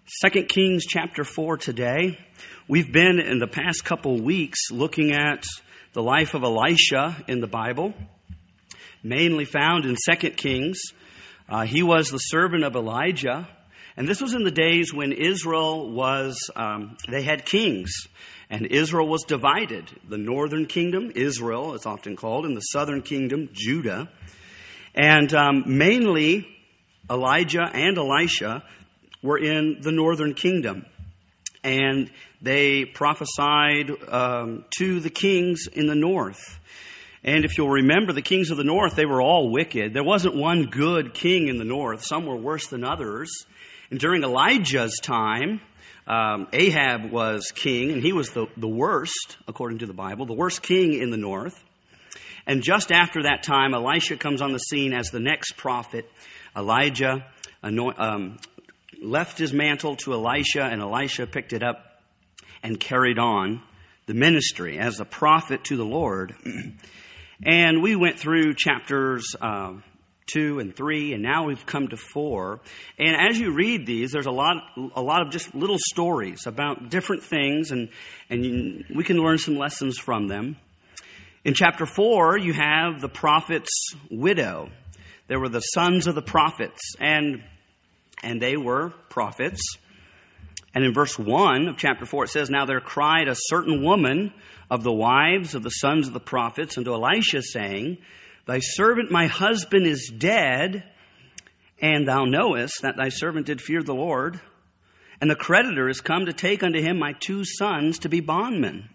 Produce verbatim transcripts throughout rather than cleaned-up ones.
Second Kings chapter four today. We've been in the past couple weeks looking at the life of Elisha in the Bible, mainly found in Second Kings. Uh, he was the servant of Elijah, and this was in the days when Israel was, um, they had kings, and Israel was divided. The northern kingdom, Israel, it's often called, and the southern kingdom, Judah. And um, mainly Elijah and Elisha were in the northern kingdom. And they prophesied um, to the kings in the north. And if you'll remember, the kings of the north, they were all wicked. There wasn't one good king in the north. Some were worse than others. And during Elijah's time, um, Ahab was king, and he was the, the worst, according to the Bible, the worst king in the north. And just after that time, Elisha comes on the scene as the next prophet. Elijah anoint, um, left his mantle to Elisha, and Elisha picked it up and carried on the ministry as a prophet to the Lord. And we went through chapters uh, two and three, and now we've come to four. And as you read these, there's a lot, a lot of just little stories about different things, and and you, we can learn some lessons from them. In chapter four, you have the prophet's widow. There were the sons of the prophets, and and they were prophets. And in verse one of chapter four, it says, "Now there cried a certain woman of the wives of the sons of the prophets unto Elisha, saying, Thy servant my husband is dead, and thou knowest that thy servant did fear the Lord. And the creditor is come to take unto him my two sons to be bondmen."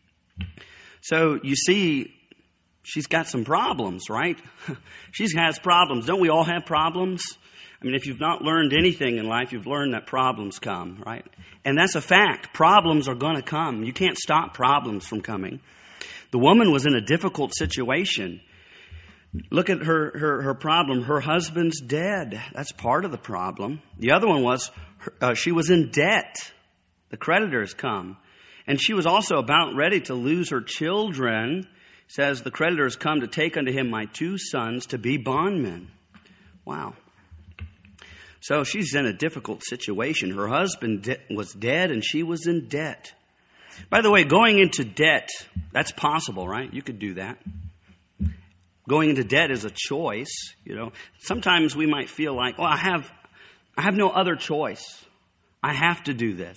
So you see, she's got some problems, right? She has problems. Don't we all have problems? I mean, if you've not learned anything in life, you've learned that problems come, right? And that's a fact. Problems are going to come. You can't stop problems from coming. The woman was in a difficult situation. Look at her, her, her problem. Her husband's dead. That's part of the problem. The other one was uh, she was in debt. The creditors come. And she was also about ready to lose her children. It says, the creditors come to take unto him my two sons to be bondmen. Wow. So she's in a difficult situation. Her husband de- was dead and she was in debt. By the way, going into debt, that's possible, right? You could do that. Going into debt is a choice, you know. Sometimes we might feel like, well, I have, I have no other choice. I have to do this.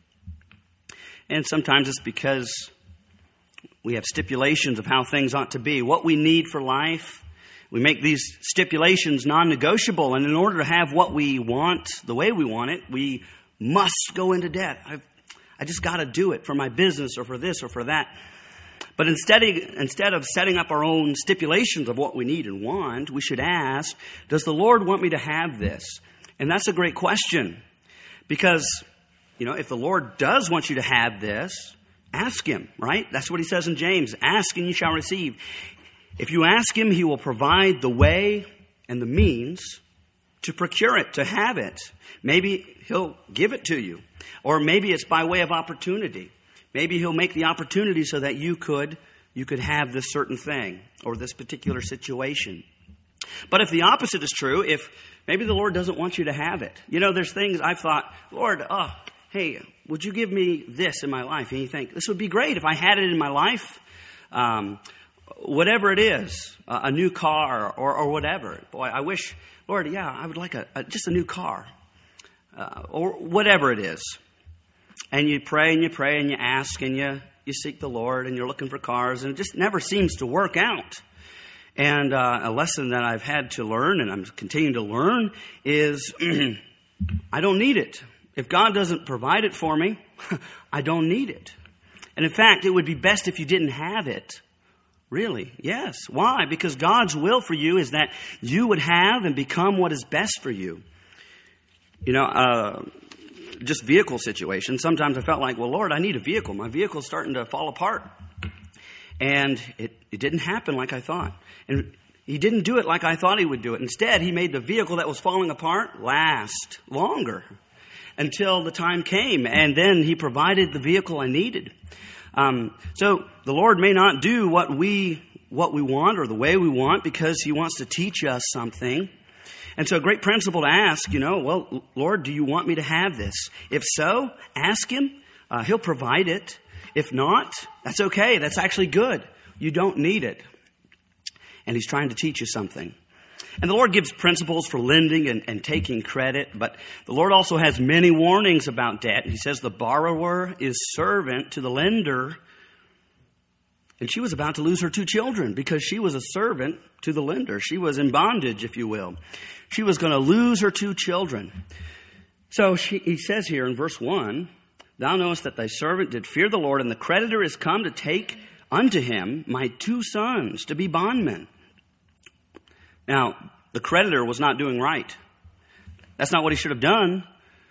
And sometimes it's because we have stipulations of how things ought to be, what we need for life. We make these stipulations non-negotiable, and in order to have what we want the way we want it, we must go into debt. I've, I just got to do it for my business or for this or for that. But instead of, instead of setting up our own stipulations of what we need and want, we should ask, does the Lord want me to have this? And that's a great question, because you know, if the Lord does want you to have this, ask Him, right? That's what He says in James. Ask and you shall receive. If you ask Him, He will provide the way and the means to procure it, to have it. Maybe He'll give it to you. Or maybe it's by way of opportunity. Maybe He'll make the opportunity so that you could, you could have this certain thing or this particular situation. But if the opposite is true, if maybe the Lord doesn't want you to have it. You know, there's things I've thought, Lord, oh, hey, would you give me this in my life? And you think, this would be great if I had it in my life. Um, whatever it is, uh, a new car or, or whatever. Boy, I wish, Lord, yeah, I would like a, a just a new car. Uh, or whatever it is. And you pray and you pray and you ask and you, you seek the Lord and you're looking for cars, and it just never seems to work out. And uh, a lesson that I've had to learn, and I'm continuing to learn, is I don't need it. If God doesn't provide it for me, I don't need it. And in fact, it would be best if you didn't have it. Really? Yes. Why? Because God's will for you is that you would have and become what is best for you. You know, uh, just vehicle situations. Sometimes I felt like, well, Lord, I need a vehicle. My vehicle's starting to fall apart. And it, it didn't happen like I thought. And He didn't do it like I thought He would do it. Instead, He made the vehicle that was falling apart last longer until the time came. And then He provided the vehicle I needed. Um, so the Lord may not do what we what we want or the way we want, because He wants to teach us something. And so a great principle to ask, you know, well, Lord, do you want me to have this? If so, ask him. Uh, he'll provide it. If not, that's okay. That's actually good. You don't need it. And he's trying to teach you something. And the Lord gives principles for lending and, and taking credit, but the Lord also has many warnings about debt. He says the borrower is servant to the lender. And she was about to lose her two children because she was a servant to the lender. She was in bondage, if you will. She was going to lose her two children. So she, he says here in verse one, thou knowest that thy servant did fear the Lord, and the creditor is come to take unto him my two sons to be bondmen. Now, the creditor was not doing right. That's not what he should have done.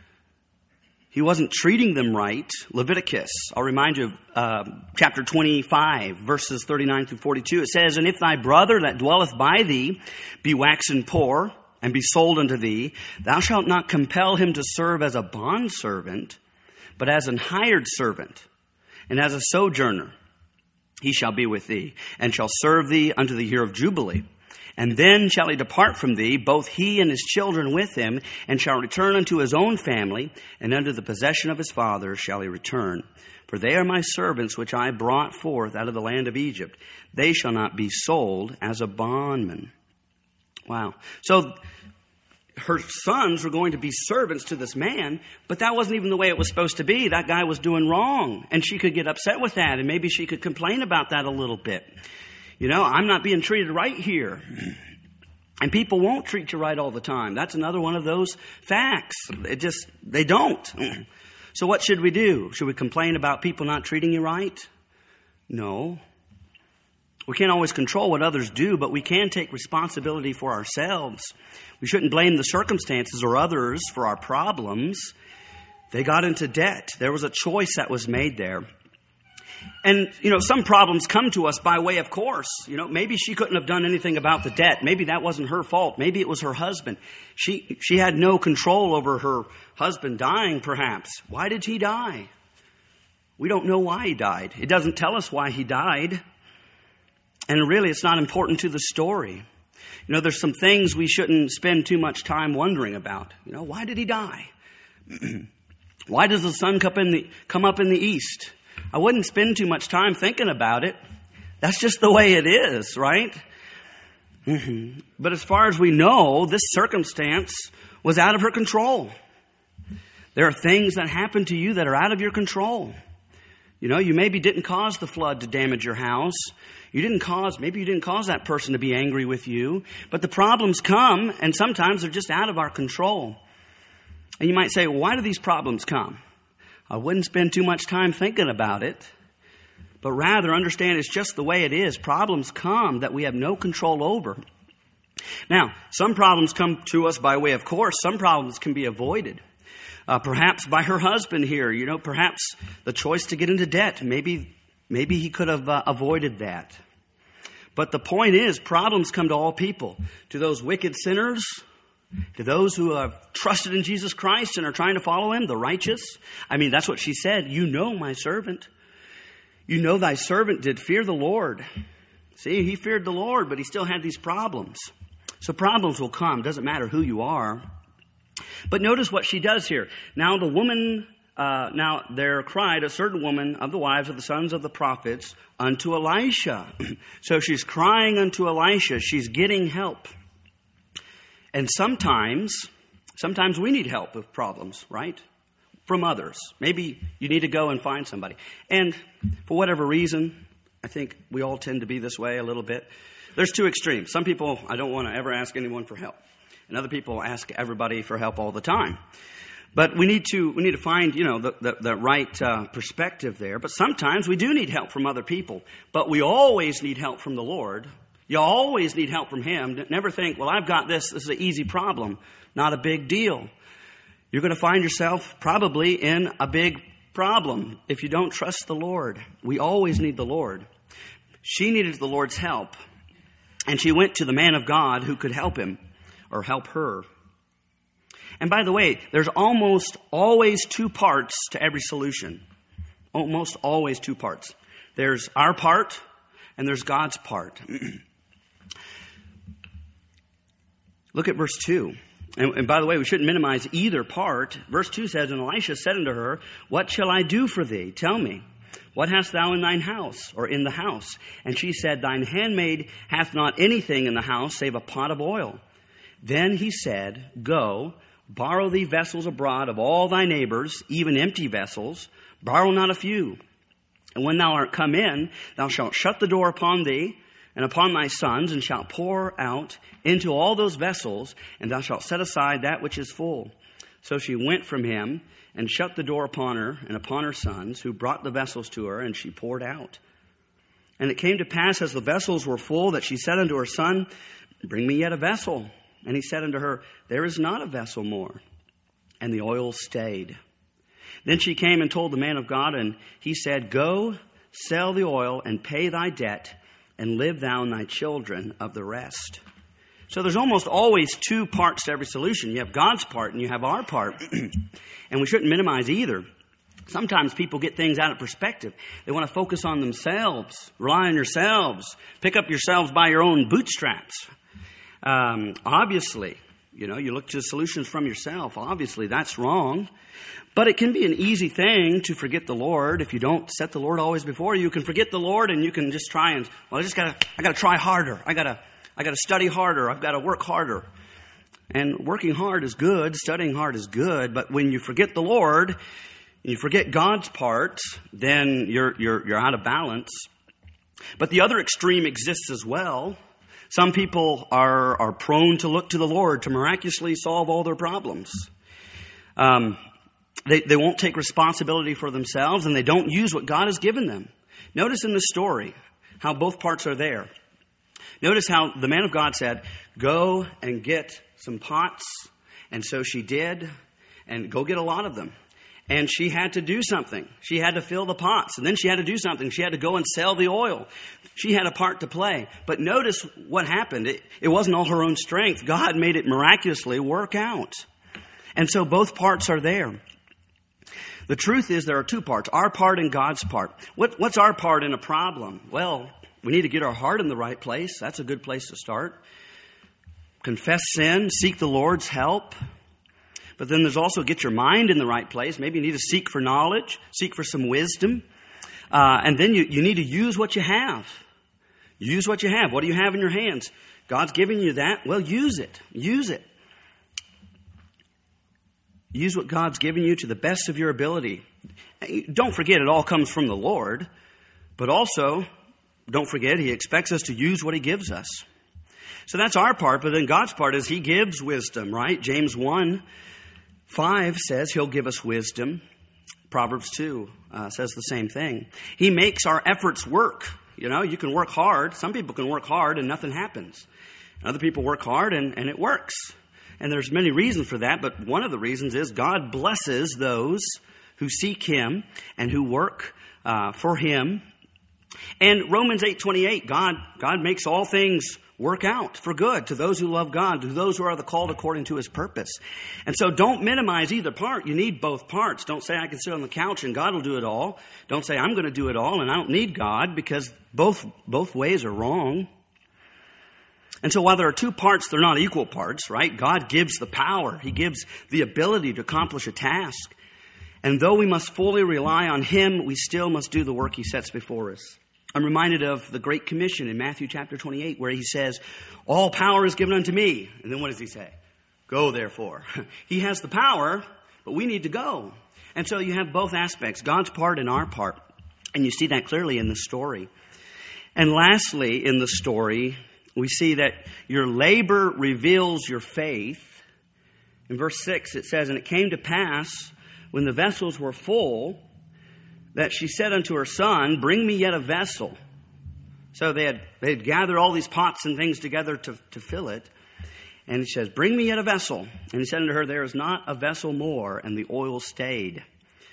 He wasn't treating them right. Leviticus, I'll remind you of uh, chapter twenty-five, verses thirty-nine through forty-two. It says, and if thy brother that dwelleth by thee be waxen poor and be sold unto thee, thou shalt not compel him to serve as a bondservant, but as an hired servant, and as a sojourner. He shall be with thee, and shall serve thee unto the year of Jubilee. And then shall he depart from thee, both he and his children with him, and shall return unto his own family, and unto the possession of his father shall he return. For they are my servants which I brought forth out of the land of Egypt. They shall not be sold as a bondman. Wow. So her sons were going to be servants to this man, but that wasn't even the way it was supposed to be. That guy was doing wrong, and she could get upset with that, and maybe she could complain about that a little bit. You know, I'm not being treated right here. And people won't treat you right all the time. That's another one of those facts. It just, they don't. So what should we do? Should we complain about people not treating you right? No. We can't always control what others do, but we can take responsibility for ourselves. We shouldn't blame the circumstances or others for our problems. They got into debt. There was a choice that was made there. And, you know, some problems come to us by way of course. You know, maybe she couldn't have done anything about the debt. Maybe that wasn't her fault. Maybe it was her husband. She she had no control over her husband dying, perhaps. Why did he die? We don't know why he died. It doesn't tell us why he died. And really, it's not important to the story. You know, there's some things we shouldn't spend too much time wondering about. You know, why did he die? Why does the sun come in the, come up in the east? I wouldn't spend too much time thinking about it. That's just the way it is, right? Mm-hmm. But as far as we know, this circumstance was out of her control. There are things that happen to you that are out of your control. You know, you maybe didn't cause the flood to damage your house. You didn't cause, maybe you didn't cause that person to be angry with you. But the problems come, and sometimes they're just out of our control. And you might say, well, why do these problems come? I wouldn't spend too much time thinking about it, but rather understand it's just the way it is. Problems come that we have no control over. Now, some problems come to us by way of course. Some problems can be avoided. Uh, perhaps by her husband here, you know, perhaps the choice to get into debt. Maybe, maybe he could have uh, avoided that. But the point is, problems come to all people. To those wicked sinners, to those who have trusted in Jesus Christ and are trying to follow him, the righteous. I mean, that's what she said. You know my servant. You know thy servant did fear the Lord. See, he feared the Lord, but he still had these problems. So problems will come. Doesn't matter who you are. But notice what she does here. Now the woman, uh, now there cried a certain woman of the wives of the sons of the prophets unto Elisha. So she's crying unto Elisha. She's getting help. And sometimes, sometimes we need help with problems, right? From others. Maybe you need to go and find somebody. And for whatever reason, I think we all tend to be this way a little bit. There's two extremes. Some people, I don't want to ever ask anyone for help. And other people ask everybody for help all the time. But we need to we need to find, you know, the, the, the right uh, perspective there. But sometimes we do need help from other people. But we always need help from the Lord. You always need help from him. Never think, well, I've got this. This is an easy problem. Not a big deal. You're going to find yourself probably in a big problem if you don't trust the Lord. We always need the Lord. She needed the Lord's help. And she went to the man of God who could help him or help her. And by the way, there's almost always two parts to every solution. Almost always two parts. There's our part and there's God's part. Look at verse two. And, and by the way, we shouldn't minimize either part. Verse two says, and Elisha said unto her, what shall I do for thee? Tell me. What hast thou in thine house, or in the house? And she said, thine handmaid hath not anything in the house save a pot of oil. Then he said, go, borrow thee vessels abroad of all thy neighbors, even empty vessels. Borrow not a few. And when thou art come in, thou shalt shut the door upon thee and upon thy sons, and shalt pour out into all those vessels, and thou shalt set aside that which is full. So she went from him, and shut the door upon her and upon her sons, who brought the vessels to her, and she poured out. And it came to pass, as the vessels were full, that she said unto her son, bring me yet a vessel. And he said unto her, there is not a vessel more. And the oil stayed. Then she came and told the man of God, and he said, go, sell the oil, and pay thy debt, and live thou and thy children of the rest. So there's almost always two parts to every solution. You have God's part and you have our part. And we shouldn't minimize either. Sometimes people get things out of perspective. They want to focus on themselves, rely on yourselves, pick up yourselves by your own bootstraps. Um, obviously, you know, you look to solutions from yourself. Obviously, that's wrong. But it can be an easy thing to forget the Lord. If you don't set the Lord always before you, you can forget the Lord and you can just try and, well, I just gotta, I gotta try harder. I gotta, I gotta study harder. I've gotta work harder. And working hard is good. Studying hard is good. But when you forget the Lord, and you forget God's part, then you're, you're, you're out of balance. But the other extreme exists as well. Some people are, are prone to look to the Lord to miraculously solve all their problems. Um, They, they won't take responsibility for themselves, and they don't use what God has given them. Notice in this story how both parts are there. Notice how the man of God said, go and get some pots. And so she did, and go get a lot of them. And she had to do something. She had to fill the pots, and then she had to do something. She had to go and sell the oil. She had a part to play. But notice what happened. It, it wasn't all her own strength. God made it miraculously work out. And so both parts are there. The truth is there are two parts, our part and God's part. What, what's our part in a problem? Well, we need to get our heart in the right place. That's a good place to start. Confess sin, seek the Lord's help. But then there's also get your mind in the right place. Maybe you need to seek for knowledge, seek for some wisdom. Uh, and then you, you need to use what you have. Use what you have. What do you have in your hands? God's giving you that. Well, use it. Use it. Use what God's given you to the best of your ability. Don't forget it all comes from the Lord. But also, don't forget He expects us to use what He gives us. So that's our part. But then God's part is He gives wisdom, right? James one five says He'll give us wisdom. Proverbs two uh, says the same thing. He makes our efforts work. You know, you can work hard. Some people can work hard and nothing happens. Other people work hard and, and it works. And there's many reasons for that, but one of the reasons is God blesses those who seek Him and who work uh, for Him. And Romans eight twenty-eight, God, God makes all things work out for good to those who love God, to those who are the called according to His purpose. And so don't minimize either part. You need both parts. Don't say I can sit on the couch and God will do it all. Don't say I'm going to do it all and I don't need God, because both, both ways are wrong. And so while there are two parts, they're not equal parts, right? God gives the power. He gives the ability to accomplish a task. And though we must fully rely on Him, we still must do the work He sets before us. I'm reminded of the Great Commission in Matthew chapter twenty-eight, where He says, all power is given unto me. And then what does He say? Go, therefore. He has the power, but we need to go. And so you have both aspects, God's part and our part. And you see that clearly in the story. And lastly, in the story, we see that your labor reveals your faith. In verse six, it says, and it came to pass, when the vessels were full, that she said unto her son, bring me yet a vessel. So they had, they had gathered all these pots and things together to, to fill it. And he says, bring me yet a vessel. And he said unto her, there is not a vessel more. And the oil stayed.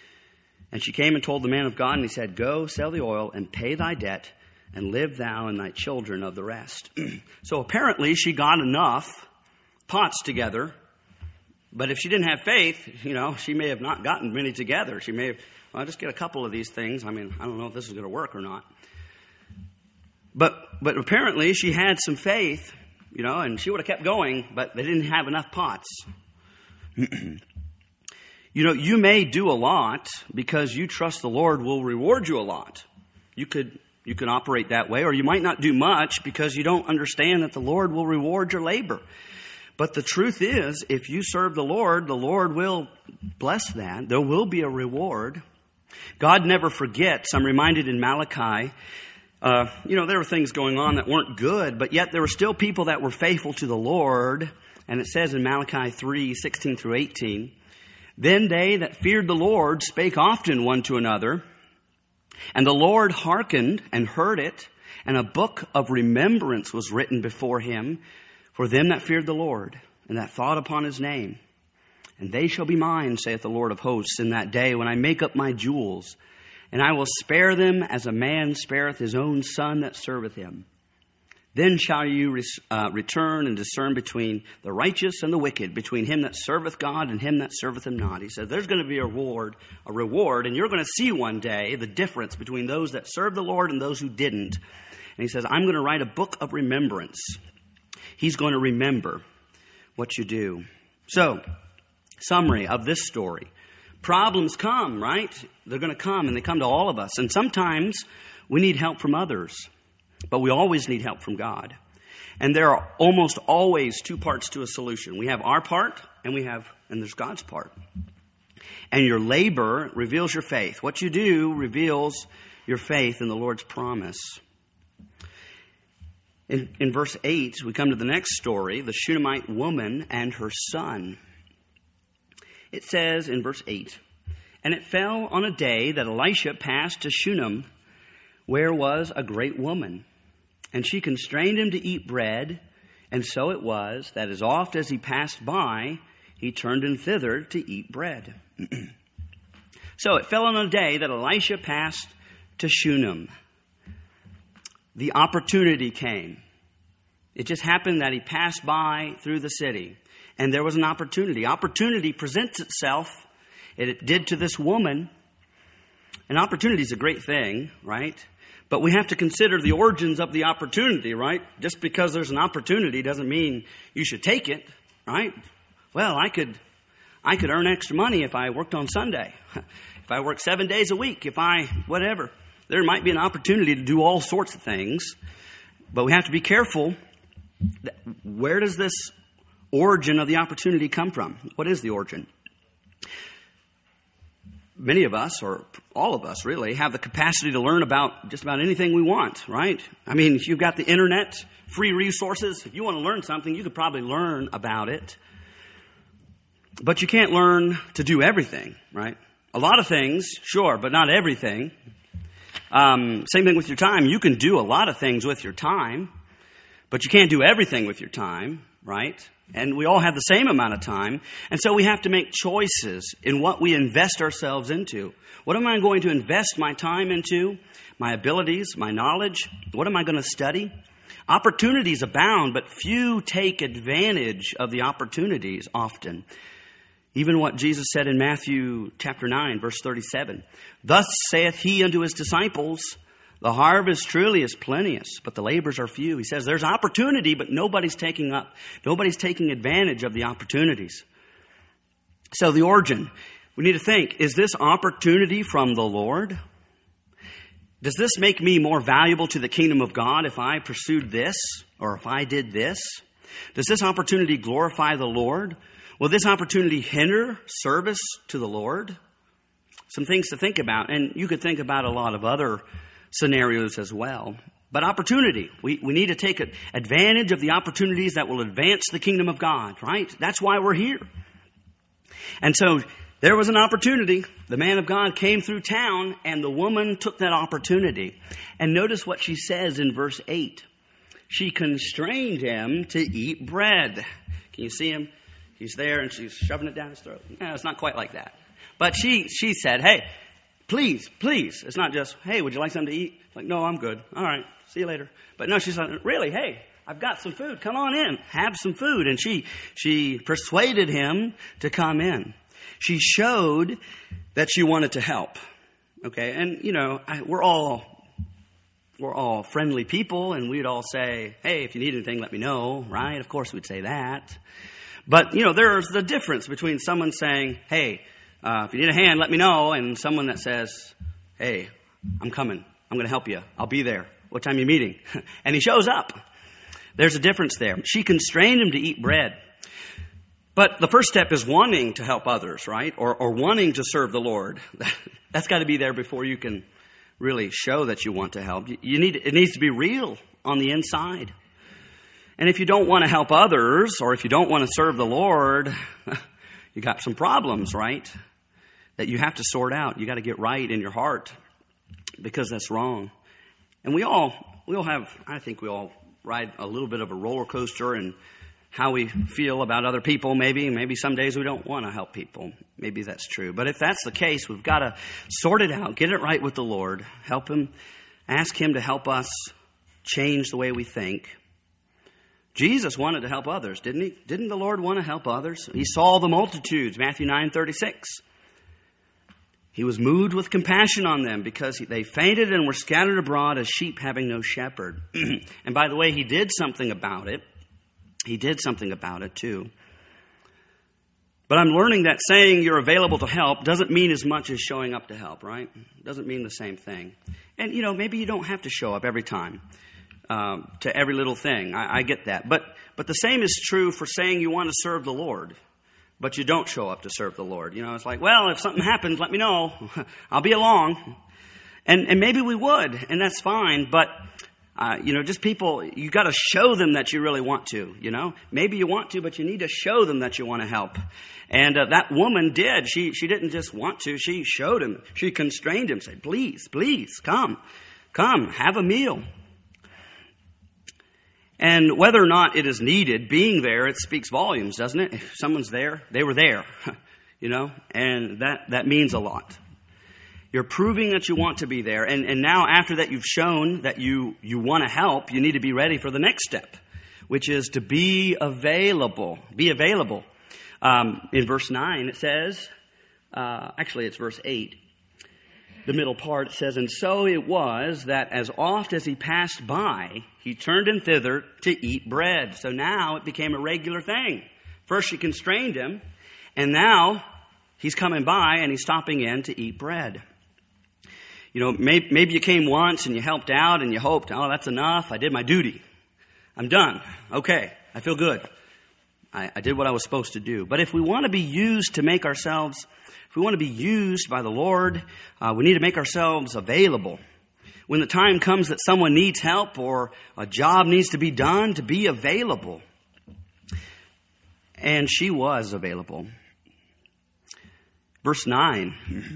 And she came and told the man of God, and he said, go, sell the oil, and pay thy debt, and live thou and thy children of the rest. So apparently she got enough pots together. But if she didn't have faith, you know, she may have not gotten many together. She may have, well, I'll just get a couple of these things. I mean, I don't know if this is going to work or not. But but apparently she had some faith. you know, and she would have kept going, but they didn't have enough pots. You know, you may do a lot because you trust the Lord will reward you a lot. You could you can operate that way, or you might not do much because you don't understand that the Lord will reward your labor. But the truth is, if you serve the Lord, the Lord will bless that. There will be a reward. God never forgets. I'm reminded in Malachi, uh, you know, there were things going on that weren't good, but yet there were still people that were faithful to the Lord. And it says in Malachi three, sixteen through eighteen, then they that feared the Lord spake often one to another, and the Lord hearkened and heard it, and a book of remembrance was written before him for them that feared the Lord, and that thought upon his name. And they shall be mine, saith the Lord of hosts, in that day when I make up my jewels, and I will spare them as a man spareth his own son that serveth him. Then shall you uh, return and discern between the righteous and the wicked, between him that serveth God and him that serveth him not. He says there's going to be a reward, a reward, and you're going to see one day the difference between those that serve the Lord and those who didn't. And he says, I'm going to write a book of remembrance. He's going to remember what you do. So, summary of this story. Problems come, right? They're going to come, and they come to all of us. And sometimes we need help from others. But we always need help from God. And there are almost always two parts to a solution. We have our part, and we have, and there's God's part. And your labor reveals your faith. What you do reveals your faith in the Lord's promise. In, in verse eight, we come to the next story, the Shunammite woman and her son. It says in verse eight, and it fell on a day that Elisha passed to Shunem, where was a great woman. And she constrained him to eat bread, and so it was that as oft as he passed by, he turned in thither to eat bread. So it fell on a day that Elisha passed to Shunem. The opportunity came. It just happened that he passed by through the city, and there was an opportunity. Opportunity presents itself. It did to this woman. An opportunity is a great thing, right? But we have to consider the origins of the opportunity, right? Just because there's an opportunity doesn't mean you should take it, right? Well, I could I could earn extra money if I worked on Sunday. If I worked seven days a week, if I, whatever. There might be an opportunity to do all sorts of things. But we have to be careful. Where does this origin of the opportunity come from? What is the origin? Many of us, or all of us really, have the capacity to learn about just about anything we want, right? I mean, if you've got the internet, free resources, if you want to learn something, you could probably learn about it. But you can't learn to do everything, right? A lot of things, sure, but not everything. Um, same thing with your time. You can do a lot of things with your time, but you can't do everything with your time, right? And we all have the same amount of time. And so we have to make choices in what we invest ourselves into. What am I going to invest my time into? My abilities, my knowledge? What am I going to study? Opportunities abound, but few take advantage of the opportunities often. Even what Jesus said in Matthew chapter nine, verse thirty-seven. Thus saith he unto his disciples, the harvest truly is plenteous, but the labors are few. He says there's opportunity, but nobody's taking up, nobody's taking advantage of the opportunities. So the origin, we need to think, is this opportunity from the Lord? Does this make me more valuable to the kingdom of God if I pursued this or if I did this? Does this opportunity glorify the Lord? Will this opportunity hinder service to the Lord? Some things to think about, and you could think about a lot of other scenarios as well. But opportunity, we, we need to take advantage of the opportunities that will advance the kingdom of God, right? That's why we're here. And so there was an opportunity. The man of God came through town, and the woman took that opportunity. And notice what she says in verse eight. She constrained him to eat bread. Can you see him? He's there, and she's shoving it down his throat. No, it's not quite like that. But she she said, hey, please, please. It's not just, hey, would you like something to eat? Like, no, I'm good. All right, see you later. But no, she's like, really, hey, I've got some food. Come on in, have some food. And she she persuaded him to come in. She showed that she wanted to help. Okay, and, you know, I, we're all we're all friendly people, and we'd all say, hey, if you need anything, let me know, right? Of course we'd say that. But, you know, there's the difference between someone saying, hey, uh, if you need a hand, let me know, and someone that says, hey, I'm coming. I'm going to help you. I'll be there. What time are you meeting? And he shows up. There's a difference there. She constrained him to eat bread. But the first step is wanting to help others, right? Or, or wanting to serve the Lord. That's got to be there before you can really show that you want to help. You need, it needs to be real on the inside. And if you don't want to help others, or if you don't want to serve the Lord, you got some problems, right? That you have to sort out. You got to get right in your heart, because that's wrong. And we all, we all have, I think we all ride a little bit of a roller coaster in how we feel about other people, maybe. Maybe some days we don't want to help people. Maybe that's true. But if that's the case, we've got to sort it out, get it right with the Lord, help Him, ask Him to help us change the way we think. Jesus wanted to help others, didn't He? Didn't the Lord want to help others? He saw the multitudes, Matthew nine thirty-six. He was moved with compassion on them because they fainted and were scattered abroad as sheep having no shepherd. And by the way, He did something about it. He did something about it too. But I'm learning that saying you're available to help doesn't mean as much as showing up to help, right? Doesn't mean the same thing. And, you know, maybe you don't have to show up every time um, to every little thing. I, I get that. But but the same is true for saying you want to serve the Lord, but you don't show up to serve the Lord. You know, it's like, well, if something happens, let me know. I'll be along. And and maybe we would, and that's fine. But, uh, you know, just people, you got to show them that you really want to, you know. Maybe you want to, but you need to show them that you want to help. And uh, that woman did. She she didn't just want to. She showed him. She constrained him, said, please, please, come. Come, have a meal. And whether or not it is needed, being there, it speaks volumes, doesn't it? If someone's there, they were there, you know, and that, that means a lot. You're proving that you want to be there. And, and now after that you've shown that you, you want to help, you need to be ready for the next step, which is to be available. Be available. Um, in verse nine it says, uh, actually it's verse eight. The middle part, it says, and so it was that as oft as he passed by, he turned in thither to eat bread. So now it became a regular thing. First she constrained him, and now he's coming by and he's stopping in to eat bread. You know, maybe, maybe you came once and you helped out and you hoped, oh, that's enough. I did my duty. I'm done. Okay, I feel good. I, I did what I was supposed to do. But if we want to be used to make ourselves If we want to be used by the Lord, uh, we need to make ourselves available. When the time comes that someone needs help or a job needs to be done, to be available. And she was available. Verse nine.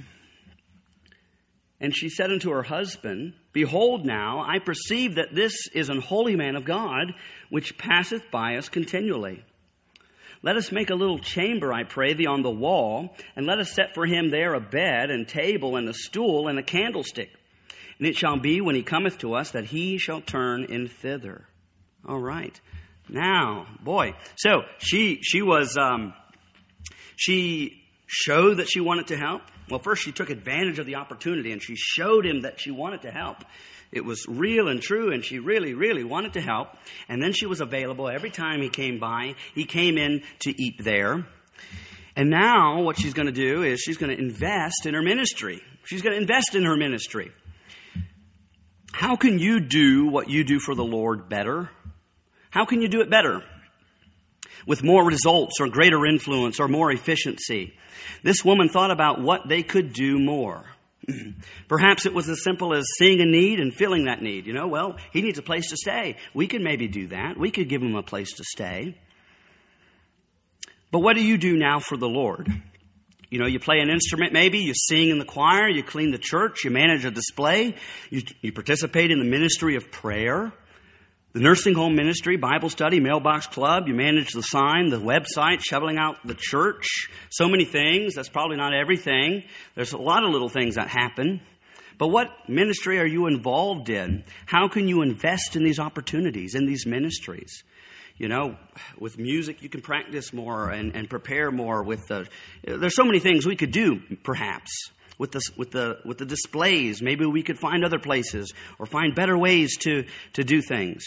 And she said unto her husband, behold now, I perceive that this is an holy man of God, which passeth by us continually. Let us make a little chamber, I pray thee, on the wall, and let us set for him there a bed and table and a stool and a candlestick. And it shall be when he cometh to us that he shall turn in thither. All right. Now, boy. So she she was um, she showed that she wanted to help. Well, first she took advantage of the opportunity and she showed him that she wanted to help. It was real and true, and she really, really wanted to help. And then she was available every time he came by. He came in to eat there. And now what she's going to do is she's going to invest in her ministry. She's going to invest in her ministry. How can you do what you do for the Lord better? How can you do it better? With more results or greater influence or more efficiency. This woman thought about what they could do more. Perhaps it was as simple as seeing a need and filling that need. You know, well, he needs a place to stay. We could maybe do that. We could give him a place to stay. But what do you do now for the Lord? You know, you play an instrument maybe, you sing in the choir, you clean the church, you manage a display, you, you participate in the ministry of prayer, the nursing home ministry, Bible study, mailbox club, you manage the sign, the website, shoveling out the church. So many things. That's probably not everything. There's a lot of little things that happen. But what ministry are you involved in? How can you invest in these opportunities, in these ministries? You know, with music, you can practice more and, and prepare more with the... There's so many things we could do, perhaps, with the, with the, with the displays. Maybe we could find other places or find better ways to, to do things.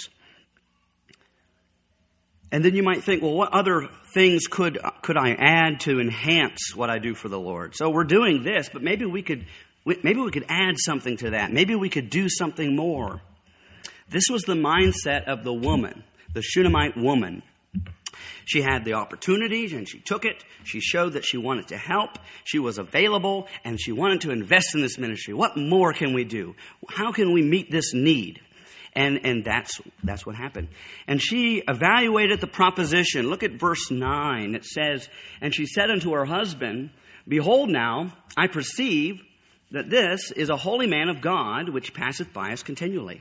And then you might think, well, what other things could, could I add to enhance what I do for the Lord? So we're doing this, but maybe we could, maybe we could add something to that. Maybe we could do something more. This was the mindset of the woman, the Shunammite woman. She had the opportunity and she took it. She showed that she wanted to help. She was available and she wanted to invest in this ministry. What more can we do? How can we meet this need? And, and that's, that's what happened. And she evaluated the proposition. Look at verse nine. It says, and she said unto her husband, behold now, I perceive that this is a holy man of God, which passeth by us continually.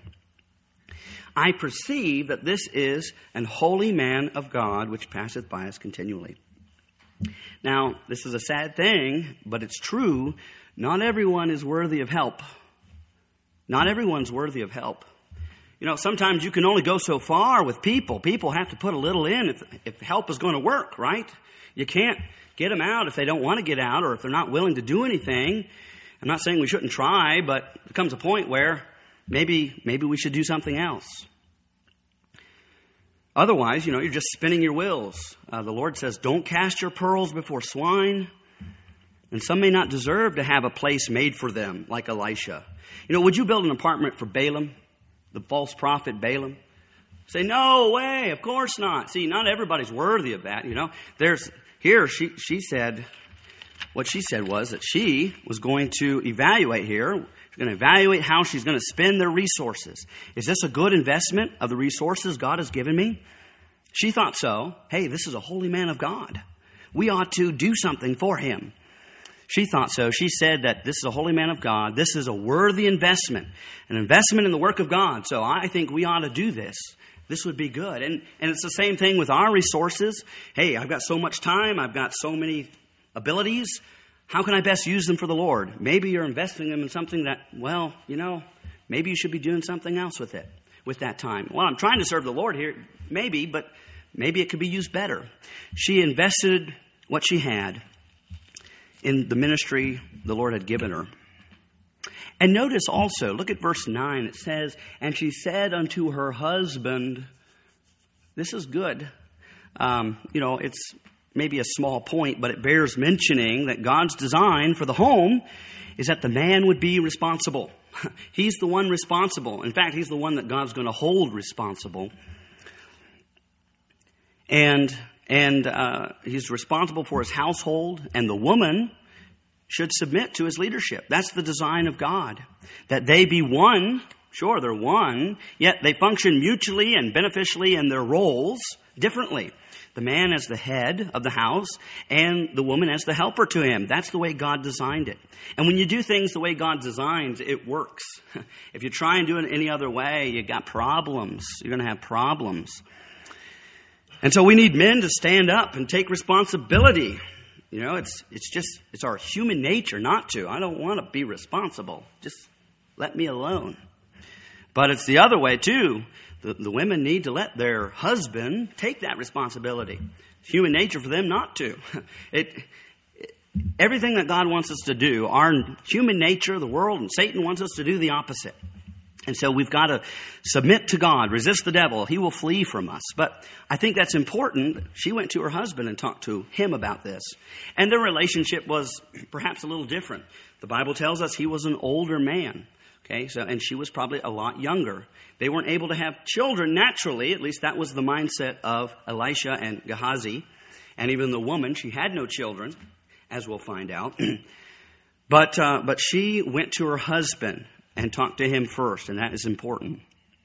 I perceive that this is an holy man of God, which passeth by us continually. Now, this is a sad thing, but it's true. Not everyone is worthy of help. Not everyone's worthy of help. You know, sometimes you can only go so far with people. People have to put a little in if, if help is going to work, right? You can't get them out if they don't want to get out or if they're not willing to do anything. I'm not saying we shouldn't try, but there comes a point where maybe, maybe we should do something else. Otherwise, you know, you're just spinning your wheels. Uh, the Lord says, don't cast your pearls before swine. And some may not deserve to have a place made for them, like Elisha. You know, would you build an apartment for Balaam, the false prophet Balaam? Say, no way, of course not. See, not everybody's worthy of that, you know. There's, here, she, she said, what she said was that she was going to evaluate here. She's going to evaluate how she's going to spend their resources. Is this a good investment of the resources God has given me? She thought so. Hey, this is a holy man of God. We ought to do something for him. She thought so. She said that this is a holy man of God. This is a worthy investment, an investment in the work of God. So I think we ought to do this. This would be good. And, and it's the same thing with our resources. Hey, I've got so much time. I've got so many abilities. How can I best use them for the Lord? Maybe you're investing them in something that, well, you know, maybe you should be doing something else with it, with that time. Well, I'm trying to serve the Lord here, maybe, but maybe it could be used better. She invested what she had in the ministry the Lord had given her. And notice also, look at verse nine. It says, and she said unto her husband, this is good. Um, you know, it's maybe a small point, but it bears mentioning that God's design for the home is that the man would be responsible. He's the one responsible. In fact, he's the one that God's going to hold responsible. And and uh, he's responsible for his household, and the woman should submit to his leadership. That's the design of God, that they be one. Sure, they're one, yet they function mutually and beneficially in their roles differently. The man as the head of the house and the woman as the helper to him. That's the way God designed it. And when you do things the way God designs, it works. If you try and do it any other way, you got problems. You're going to have problems. And so we need men to stand up and take responsibility. You know, it's it's just, it's our human nature not to. I don't want to be responsible. Just let me alone. But it's the other way too. The, the women need to let their husband take that responsibility. It's human nature for them not to. It, it, everything that God wants us to do, our human nature, the world, and Satan wants us to do the opposite. And so we've got to submit to God, resist the devil. He will flee from us. But I think that's important. She went to her husband and talked to him about this. And their relationship was perhaps a little different. The Bible tells us he was an older man. Okay, so and she was probably a lot younger. They weren't able to have children naturally. At least that was the mindset of Elisha and Gehazi. And even the woman, she had no children, as we'll find out. but uh, but she went to her husband and talk to him first, and that is important.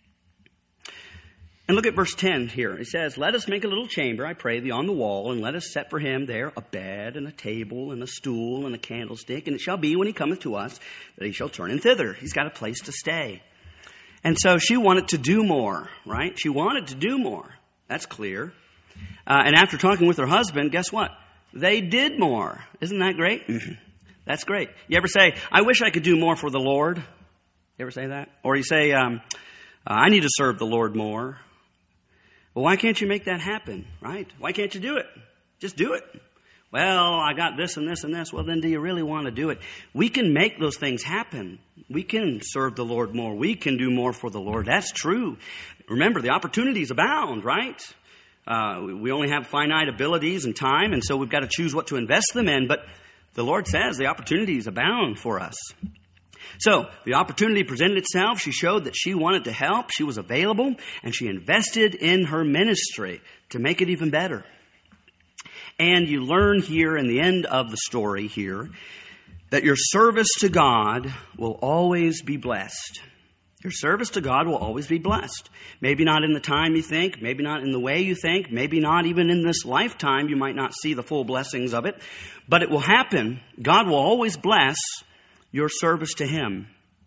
And look at verse ten here. It says, let us make a little chamber, I pray thee, on the wall, and let us set for him there a bed, and a table, and a stool, and a candlestick. And it shall be, when he cometh to us, that he shall turn in thither. He's got a place to stay. And so she wanted to do more, right? She wanted to do more. That's clear. Uh, and after talking with her husband, guess what? They did more. Isn't that great? That's great. You ever say, I wish I could do more for the Lord? You ever say that? Or you say, um, I need to serve the Lord more. Well, why can't you make that happen, right? Why can't you do it? Just do it. Well, I got this and this and this. Well, then do you really want to do it? We can make those things happen. We can serve the Lord more. We can do more for the Lord. That's true. Remember, the opportunities abound, right? Uh, we only have finite abilities and time, and so we've got to choose what to invest them in. But the Lord says the opportunities abound for us. So the opportunity presented itself. She showed that she wanted to help. She was available, and she invested in her ministry to make it even better. And you learn here in the end of the story here that your service to God will always be blessed. Your service to God will always be blessed. Maybe not in the time you think, maybe not in the way you think, maybe not even in this lifetime. You might not see the full blessings of it, but it will happen. God will always bless your service to Him.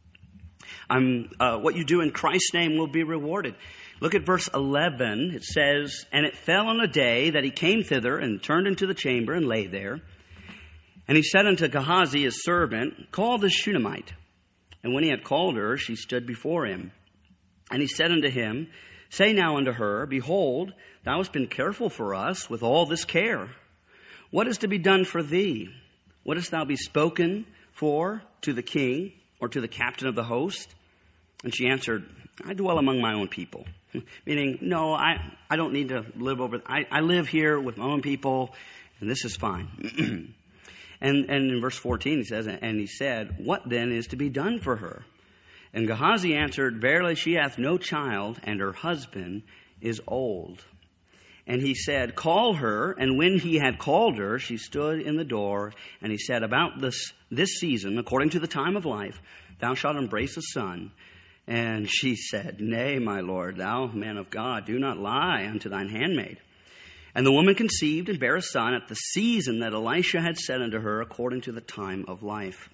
Um, uh, what you do in Christ's name will be rewarded. Look at verse eleven. It says, "And it fell on a day that he came thither and turned into the chamber and lay there. And he said unto Gehazi his servant, Call the Shunammite. And when he had called her, she stood before him. And he said unto him, Say now unto her, Behold, thou hast been careful for us with all this care. What is to be done for thee? Wouldst thou be spoken for to the king or to the captain of the host? And she answered, I dwell among my own people. Meaning, no, I, I don't need to live over, I, I live here with my own people, and this is fine. and, and in verse fourteen, he says, And he said, What then is to be done for her? And Gehazi answered, Verily she hath no child, and her husband is old. And he said, Call her. And when he had called her, she stood in the door. And he said, About this, this season, according to the time of life, thou shalt embrace a son. And she said, Nay, my lord, thou man of God, do not lie unto thine handmaid. And the woman conceived and bare a son at the season that Elisha had said unto her, according to the time of life.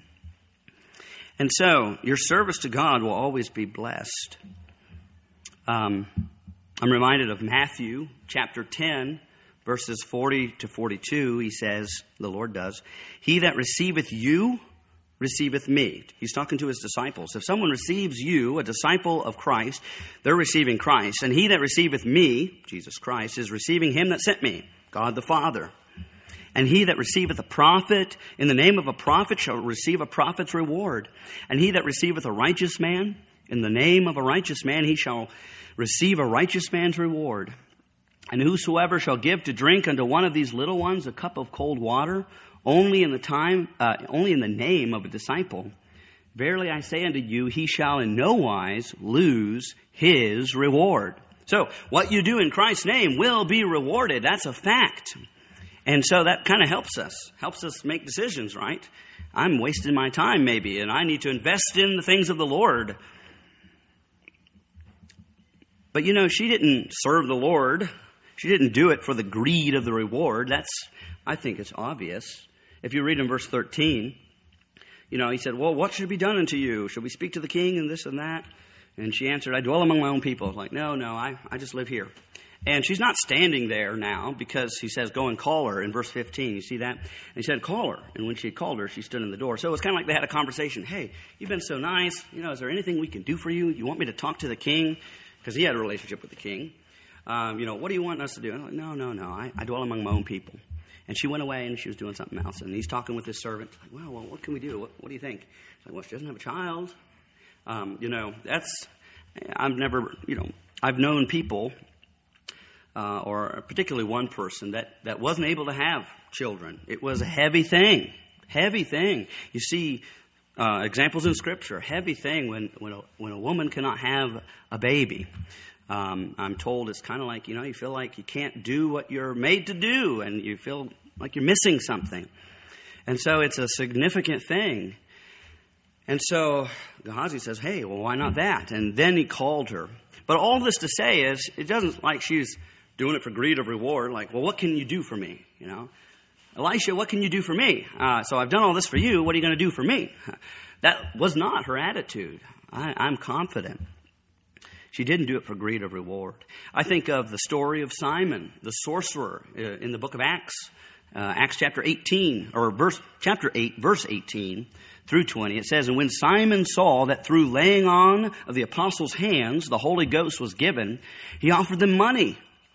And so, your service to God will always be blessed. Um, I'm reminded of Matthew chapter ten, verses forty to forty-two. He says, the Lord does, He that receiveth you receiveth me. He's talking to his disciples. If someone receives you, a disciple of Christ, they're receiving Christ. And he that receiveth me, Jesus Christ, is receiving him that sent me, God the Father. And he that receiveth a prophet in the name of a prophet shall receive a prophet's reward. And he that receiveth a righteous man in the name of a righteous man, he shall receive a righteous man's reward. And whosoever shall give to drink unto one of these little ones a cup of cold water, only in the time, uh, only in the name of a disciple, verily I say unto you, he shall in no wise lose his reward. So, what you do in Christ's name will be rewarded. That's a fact. And so that kind of helps us, helps us make decisions, right? I'm wasting my time maybe, and I need to invest in the things of the Lord. But you know, she didn't serve the Lord. She didn't do it for the greed of the reward. That's, I think it's obvious. If you read in verse thirteen, you know, he said, well, what should be done unto you? Should we speak to the king and this and that? And she answered, I dwell among my own people. I was like, no, no, I, I just live here. And she's not standing there now because he says, go and call her in verse fifteen. You see that? And he said, call her. And when she had called her, she stood in the door. So it was kind of like they had a conversation. Hey, you've been so nice. You know, is there anything we can do for you? You want me to talk to the king? Because he had a relationship with the king. Um, you know, what do you want us to do? I'm like, no, no, no. I, I dwell among my own people. And she went away and she was doing something else. And he's talking with his servant. Like, well, well, what can we do? What, what do you think? She's like, well, she doesn't have a child. Um, you know, that's, I've never, you know, I've known people, uh, or particularly one person that, that wasn't able to have children. It was a heavy thing, heavy thing. You see uh, examples in Scripture, heavy thing when, when, a, when a woman cannot have a baby. Um, I'm told it's kind of like, you know, you feel like you can't do what you're made to do and you feel like you're missing something. And so it's a significant thing. And so Gehazi says, hey, well, why not that? And then he called her. But all this to say is, it doesn't like she's doing it for greed of reward. Like, well, what can you do for me? You know, Elisha, what can you do for me? Uh, so I've done all this for you. What are you going to do for me? That was not her attitude. I, I'm confident. She didn't do it for greed of reward. I think of the story of Simon, the sorcerer, uh, in the book of Acts, uh, Acts chapter eighteen, or verse chapter eight, verse eighteen through twenty. It says, and when Simon saw that through laying on of the apostles' hands the Holy Ghost was given, he offered them money,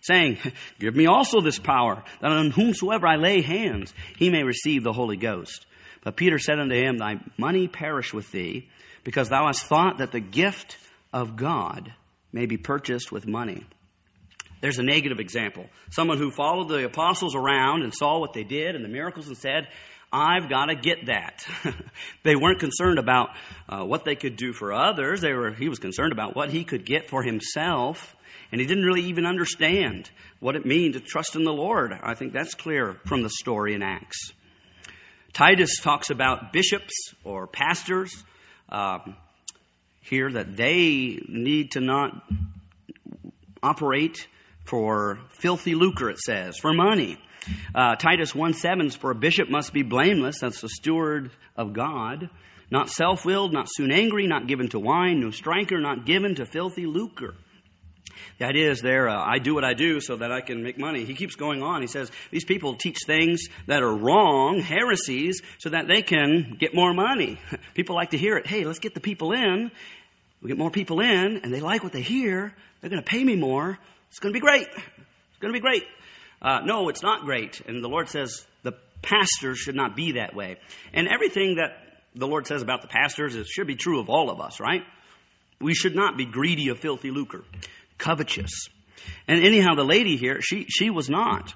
saying, give me also this power, that on whomsoever I lay hands, he may receive the Holy Ghost. But Peter said unto him, thy money perish with thee, because thou hast thought that the gift of God may be purchased with money. There's a negative example. Someone who followed the apostles around and saw what they did and the miracles and said, I've got to get that. They weren't concerned about uh, what they could do for others. They were. He was concerned about what he could get for himself. And he didn't really even understand what it means to trust in the Lord. I think that's clear from the story in Acts. Titus talks about bishops or pastors um, here that they need to not operate for filthy lucre, it says, for money. Uh, Titus one seven, for a bishop must be blameless, that's the steward of God, not self-willed, not soon angry, not given to wine, no striker, not given to filthy lucre. The idea is there, uh, I do what I do so that I can make money. He keeps going on. He says, these people teach things that are wrong, heresies, so that they can get more money. People like to hear it. Hey, let's get the people in. We get more people in, and they like what they hear. They're going to pay me more. It's going to be great. It's going to be great. Uh, no, it's not great. And the Lord says the pastors should not be that way. And everything that the Lord says about the pastors is, should be true of all of us, right? We should not be greedy of filthy lucre, covetous. And anyhow, the lady here, she she was not.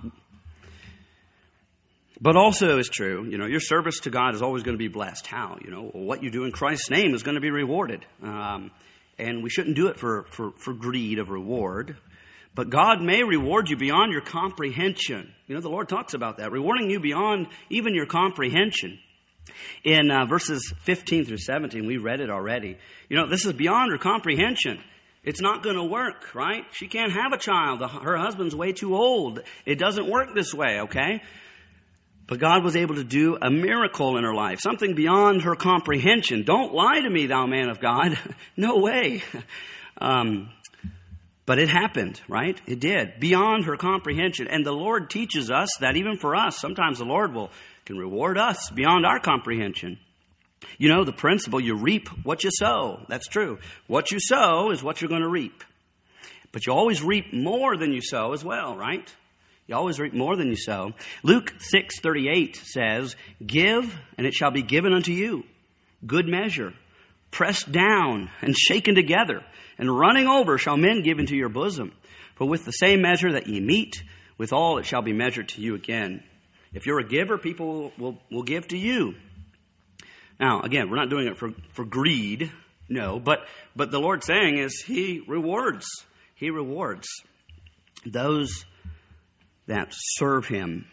But also is true, you know, your service to God is always going to be blessed. How? You know, what you do in Christ's name is going to be rewarded. Um, and we shouldn't do it for, for, for greed of reward. But God may reward you beyond your comprehension. You know, the Lord talks about that, rewarding you beyond even your comprehension. In uh, verses fifteen through seventeen, we read it already. You know, this is beyond her comprehension. It's not going to work, right? She can't have a child. Her husband's way too old. It doesn't work this way, okay? But God was able to do a miracle in her life, something beyond her comprehension. Don't lie to me, thou man of God. No way. Um, but it happened, right? It did, beyond her comprehension. And the Lord teaches us that even for us, sometimes the Lord will can reward us beyond our comprehension. You know, the principle, you reap what you sow. That's true. What you sow is what you're going to reap. But you always reap more than you sow as well, right? You always reap more than you sow. Luke six thirty-eight says, give, and it shall be given unto you. Good measure, pressed down and shaken together, and running over shall men give into your bosom. For with the same measure that ye meet, withal it shall be measured to you again. If you're a giver, people will, will, will give to you. Now, again, we're not doing it for, for greed, no, but, but the Lord's saying is He rewards. He rewards those that serve Him.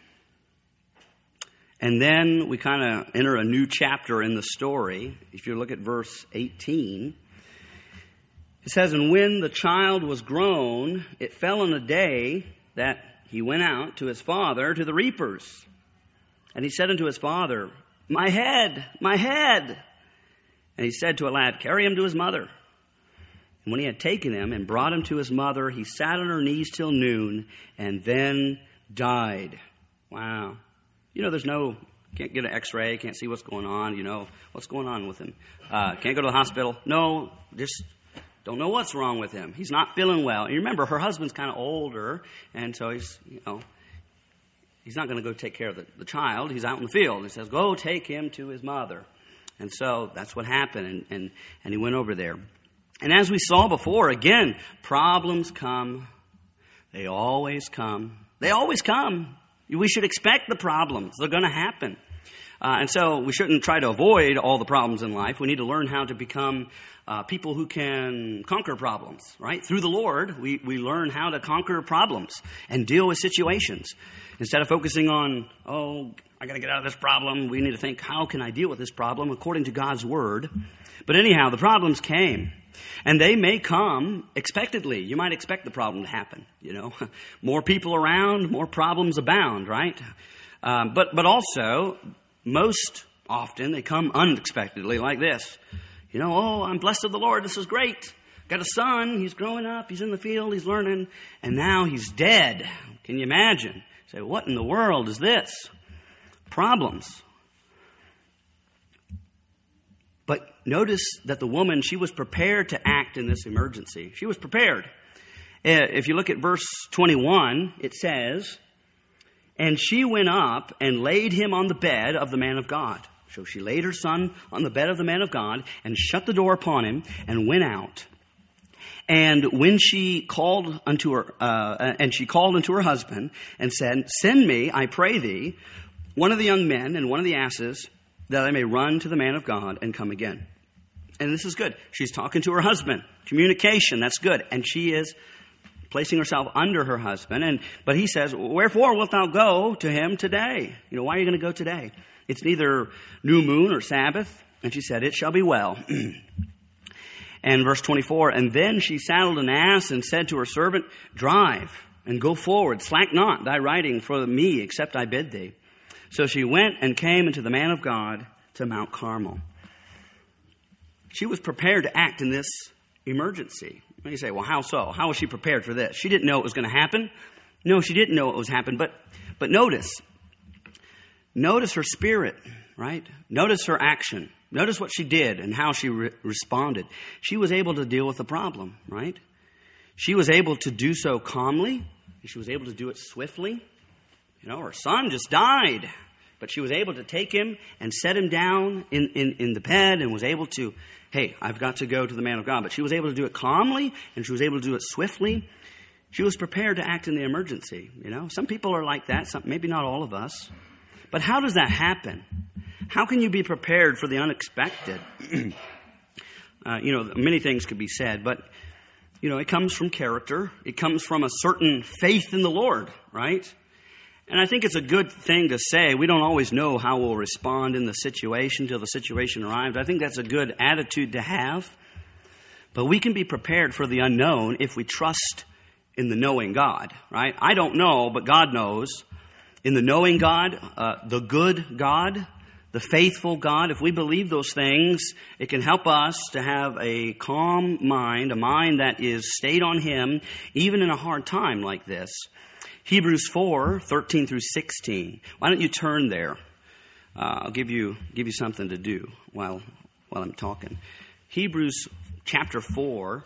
And then we kind of enter a new chapter in the story. If you look at verse eighteen, it says, and when the child was grown, it fell on a day that he went out to his father to the reapers. And he said unto his father, my head, my head. And he said to a lad, carry him to his mother. And when he had taken him and brought him to his mother, he sat on her knees till noon and then died. Wow. You know, there's no, can't get an x-ray, can't see what's going on, you know, what's going on with him. Uh, can't go to the hospital. No, just don't know what's wrong with him. He's not feeling well. And you remember, her husband's kind of older, and so he's, you know, he's not going to go take care of the, the child. He's out in the field. He says, go take him to his mother. And so that's what happened, and, and, and he went over there. And as we saw before, again, problems come. They always come. They always come. We should expect the problems. They're going to happen. Uh, and so we shouldn't try to avoid all the problems in life. We need to learn how to become uh, people who can conquer problems, right? Through the Lord, we, we learn how to conquer problems and deal with situations. Instead of focusing on, oh, I got to get out of this problem, we need to think, how can I deal with this problem according to God's Word? But anyhow, the problems came. And they may come expectedly. You might expect the problem to happen, you know. More people around, more problems abound, right? Um, but but also, most often, they come unexpectedly like this. You know, oh, I'm blessed of the Lord. This is great. Got a son. He's growing up. He's in the field. He's learning. And now he's dead. Can you imagine? Say, what in the world is this? Problems. But notice that the woman, she was prepared to act in this emergency. She was prepared. If you look at verse twenty-one, it says, and she went up and laid him on the bed of the man of God. So she laid her son on the bed of the man of God and shut the door upon him and went out. And when she called unto her, uh, and she called unto her husband and said, send me, I pray thee, one of the young men and one of the asses, that I may run to the man of God and come again. And this is good. She's talking to her husband. Communication, that's good. And she is placing herself under her husband. And but he says, wherefore wilt thou go to him today? You know, why are you going to go today? It's neither new moon or Sabbath. And she said, it shall be well. And verse twenty-four, and then she saddled an ass and said to her servant, drive and go forward. Slack not thy riding for me, except I bid thee. So she went and came into the man of God to Mount Carmel. She was prepared to act in this emergency. You say, well, how so? How was she prepared for this? She didn't know it was going to happen. No, she didn't know it was happen. But but notice, notice her spirit, right? Notice her action. Notice what she did and how she re- responded. She was able to deal with the problem, right? She was able to do so calmly. She was able to do it swiftly. You know, her son just died, but she was able to take him and set him down in, in, in the bed and was able to, hey, I've got to go to the man of God. But she was able to do it calmly and she was able to do it swiftly. She was prepared to act in the emergency. You know, some people are like that, some, maybe not all of us. But how does that happen? How can you be prepared for the unexpected? uh, you know, many things could be said, but, you know, it comes from character. It comes from a certain faith in the Lord, right? And I think it's a good thing to say. We don't always know how we'll respond in the situation till the situation arrives. I think that's a good attitude to have. But we can be prepared for the unknown if we trust in the knowing God, right? I don't know, but God knows. In the knowing God, uh, the good God, the faithful God, if we believe those things, it can help us to have a calm mind, a mind that is stayed on Him, even in a hard time like this. Hebrews four, thirteen through sixteen. Why don't you turn there? Uh, I'll give you give you something to do while while I'm talking. Hebrews chapter four.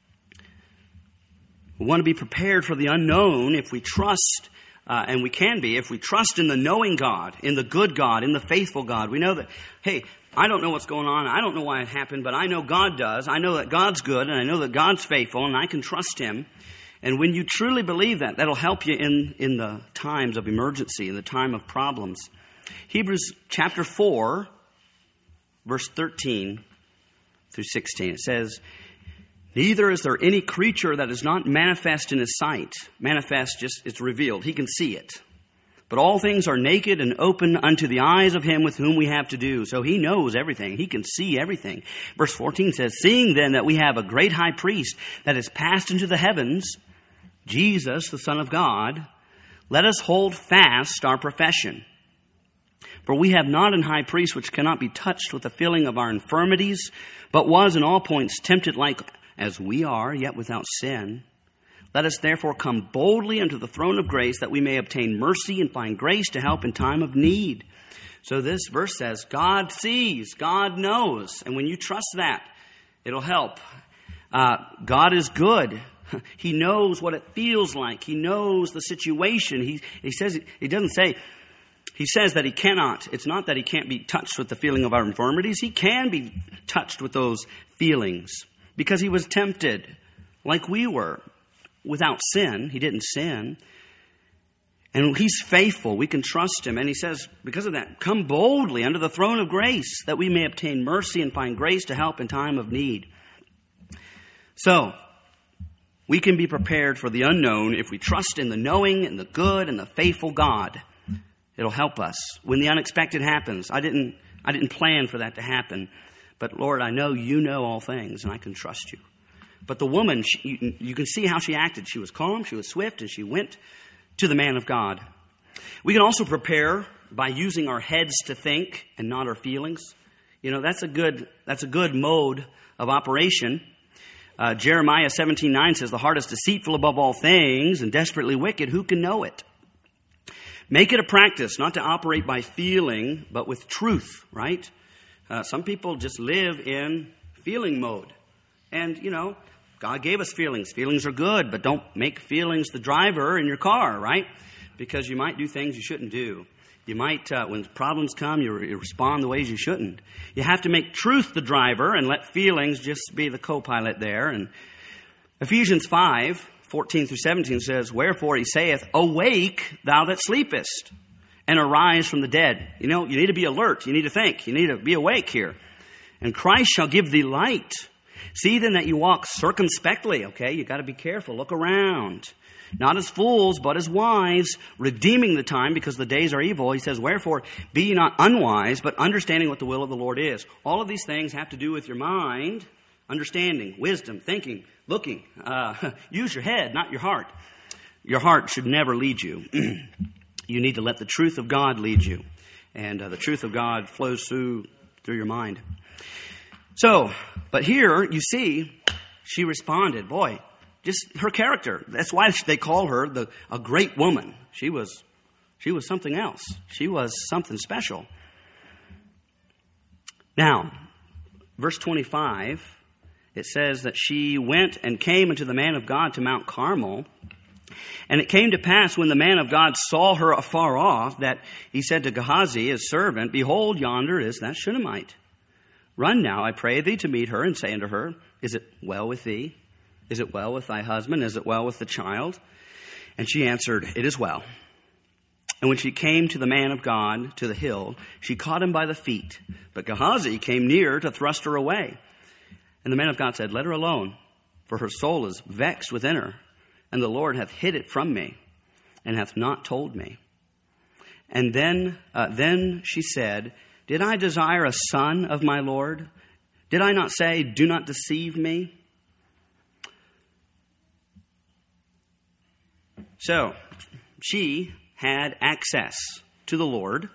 We want to be prepared for the unknown if we trust, uh, and we can be, if we trust in the knowing God, in the good God, in the faithful God. We know that, hey, I don't know what's going on. I don't know why it happened, but I know God does. I know that God's good, and I know that God's faithful, and I can trust Him. And when you truly believe that, that'll help you in, in the times of emergency, in the time of problems. Hebrews chapter four, verse thirteen through sixteen. It says, neither is there any creature that is not manifest in His sight. Manifest, just it's revealed. He can see it. But all things are naked and open unto the eyes of Him with whom we have to do. So He knows everything. He can see everything. Verse fourteen says, seeing then that we have a great high priest that is passed into the heavens, Jesus, the Son of God, let us hold fast our profession. For we have not an high priest which cannot be touched with the feeling of our infirmities, but was in all points tempted like as we are, yet without sin. Let us therefore come boldly unto the throne of grace, that we may obtain mercy and find grace to help in time of need. So this verse says, God sees, God knows. And when you trust that, it'll help. Uh, God is good. He knows what it feels like. He knows the situation. He, he says, he doesn't say, he says that He cannot. It's not that He can't be touched with the feeling of our infirmities. He can be touched with those feelings because He was tempted like we were without sin. He didn't sin. And He's faithful. We can trust Him. And He says, because of that, come boldly under the throne of grace, that we may obtain mercy and find grace to help in time of need. So, we can be prepared for the unknown if we trust in the knowing and the good and the faithful God. It'll help us when the unexpected happens. I didn't, I didn't plan for that to happen. But Lord, I know You know all things and I can trust You. But the woman, she, you, you can see how she acted. She was calm, she was swift, and she went to the man of God. We can also prepare by using our heads to think and not our feelings. You know, that's a good, that's a good mode of operation. Uh, Jeremiah seventeen nine says, the heart is deceitful above all things and desperately wicked. Who can know it? Make it a practice not to operate by feeling, but with truth, right? Uh, some people just live in feeling mode. And, you know, God gave us feelings. Feelings are good, but don't make feelings the driver in your car, right? Because you might do things you shouldn't do. You might, uh, when problems come, you, re- you respond the ways you shouldn't. You have to make truth the driver and let feelings just be the co-pilot there. And Ephesians five, fourteen through seventeen says, "Wherefore he saith, Awake, thou that sleepest, and arise from the dead." You know, you need to be alert. You need to think. You need to be awake here. "And Christ shall give thee light. See then that you walk circumspectly." Okay, you got to be careful. Look around. "Not as fools, but as wise, redeeming the time, because the days are evil." He says, "Wherefore be ye not unwise, but understanding what the will of the Lord is." All of these things have to do with your mind, understanding, wisdom, thinking, looking. Uh, use your head, not your heart. Your heart should never lead you. You need to let the truth of God lead you. And uh, the truth of God flows through through your mind. So, but here you see, she responded. Boy, just her character. That's why they call her the a great woman. She was, she was something else. She was something special. Now, verse twenty-five, it says that she went and came unto the man of God to Mount Carmel. And it came to pass when the man of God saw her afar off, that he said to Gehazi, his servant, "Behold, yonder is that Shunammite. Run now, I pray thee, to meet her, and say unto her, Is it well with thee? Is it well with thy husband? Is it well with the child?" And she answered, "It is well." And when she came to the man of God, to the hill, she caught him by the feet. But Gehazi came near to thrust her away. And the man of God said, "Let her alone, for her soul is vexed within her. And the Lord hath hid it from me, and hath not told me." And then, uh, then she said, "Did I desire a son of my Lord? Did I not say, do not deceive me?" So, she had access to the Lord.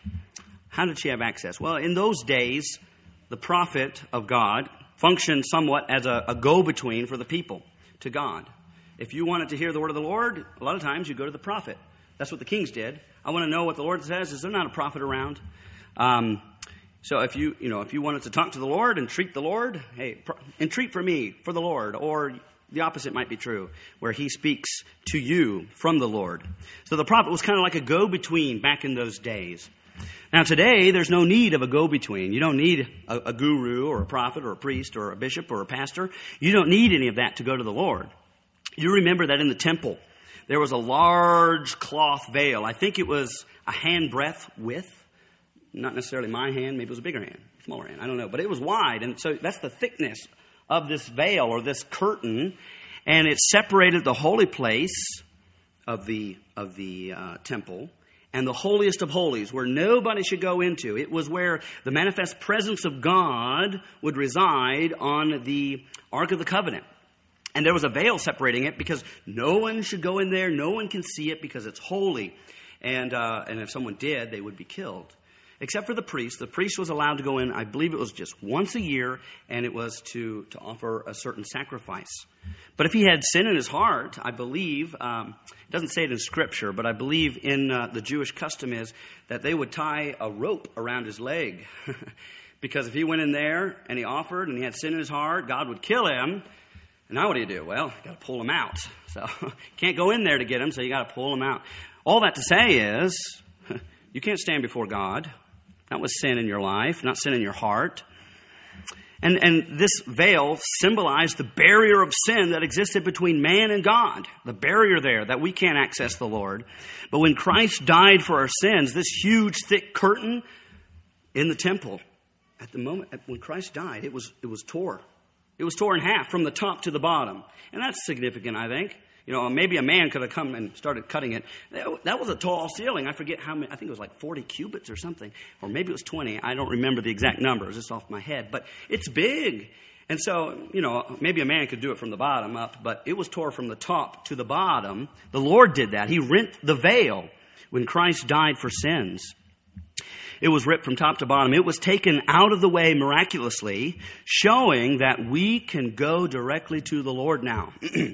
How did she have access? Well, in those days, the prophet of God functioned somewhat as a, a go-between for the people to God. If you wanted to hear the word of the Lord, a lot of times you go to the prophet. That's what the kings did. I want to know what the Lord says. Is there not a prophet around? Um, so if you, you know, if you wanted to talk to the Lord, entreat the Lord, hey, pr- entreat for me, for the Lord, or the opposite might be true, where he speaks to you from the Lord. So the prophet was kind of like a go-between back in those days. Now today, there's no need of a go-between. You don't need a, a guru or a prophet or a priest or a bishop or a pastor. You don't need any of that to go to the Lord. You remember that in the temple, there was a large cloth veil. I think it was a handbreadth width. Not necessarily my hand. Maybe it was a bigger hand, smaller hand. I don't know. But it was wide. And so that's the thickness of this veil or this curtain. And it separated the holy place of the, of the uh, temple and the holiest of holies, where nobody should go into. It was where the manifest presence of God would reside on the Ark of the Covenant. And there was a veil separating it because no one should go in there. No one can see it because it's holy. And uh, and if someone did, they would be killed. Except for the priest. The priest was allowed to go in, I believe it was just once a year, and it was to, to offer a certain sacrifice. But if he had sin in his heart, I believe, um, it doesn't say it in Scripture, but I believe in uh, the Jewish custom is that they would tie a rope around his leg. Because if he went in there and he offered and he had sin in his heart, God would kill him. And now what do you do? Well, you got to pull him out. So you can't go in there to get him, so you got to pull him out. All that to say is, you can't stand before God. Not with sin in your life, not sin in your heart. And, and this veil symbolized the barrier of sin that existed between man and God. The barrier there that we can't access the Lord. But when Christ died for our sins, this huge thick curtain in the temple, at the moment when Christ died, it was it was tore. It was torn in half from the top to the bottom. And that's significant, I think. You know, maybe a man could have come and started cutting it. That was a tall ceiling. I forget how many. I think it was like forty cubits or something. Or maybe it was twenty. I don't remember the exact numbers. It's off my head. But it's big. And so, you know, maybe a man could do it from the bottom up. But it was tore from the top to the bottom. The Lord did that. He rent the veil when Christ died for sins. It was ripped from top to bottom. It was taken out of the way miraculously, showing that we can go directly to the Lord now.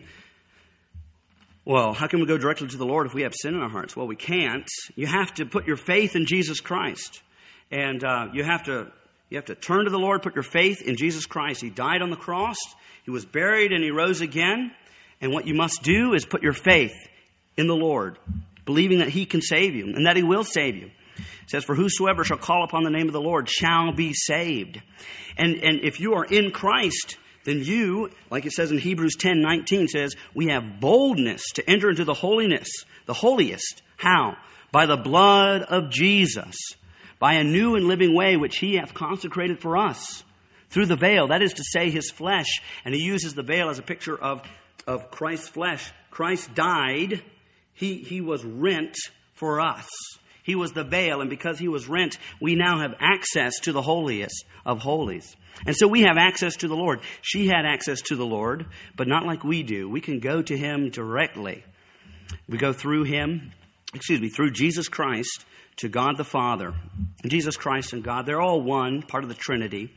Well, how can we go directly to the Lord if we have sin in our hearts? Well, we can't. You have to put your faith in Jesus Christ. And uh, you have to You have to turn to the Lord, put your faith in Jesus Christ. He died on the cross. He was buried and he rose again. And what you must do is put your faith in the Lord, believing that he can save you and that he will save you. It says, for whosoever shall call upon the name of the Lord shall be saved. And, and if you are in Christ, then you, like it says in Hebrews ten nineteen, says, we have boldness to enter into the holiness, the holiest. How? By the blood of Jesus, by a new and living way which he hath consecrated for us, through the veil, that is to say, his flesh. And he uses the veil as a picture of, of Christ's flesh. Christ died. He, he was rent for us. He was the veil, and because he was rent, we now have access to the holiest of holies. And so we have access to the Lord. She had access to the Lord, but not like we do. We can go to him directly. We go through him, excuse me, through Jesus Christ to God the Father. Jesus Christ and God, they're all one, part of the Trinity.